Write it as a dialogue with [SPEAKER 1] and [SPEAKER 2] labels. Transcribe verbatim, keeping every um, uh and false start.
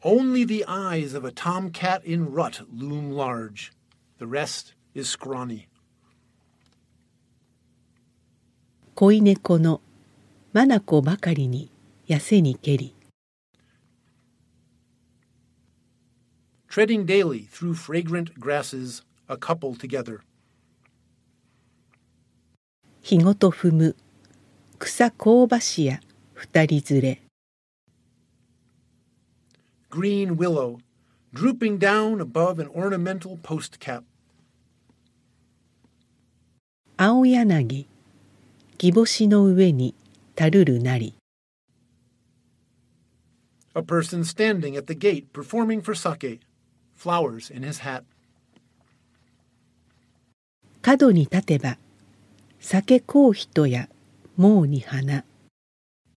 [SPEAKER 1] Only the eyes of a tomcat in rut loom large. The rest is scrawny.
[SPEAKER 2] 恋猫の眼ばかりに痩せにけり。
[SPEAKER 1] Treading daily through fragrant grasses, a couple together.
[SPEAKER 2] 日ごと踏む草香ばしや二人連れ。
[SPEAKER 1] Green willow, drooping down above an ornamental post cap.
[SPEAKER 2] 青柳、木星の上にたるるなり。
[SPEAKER 1] A person standing at the gate performing for sake, flowers in his hat.
[SPEAKER 2] 角に立てば酒こう人やもうに花。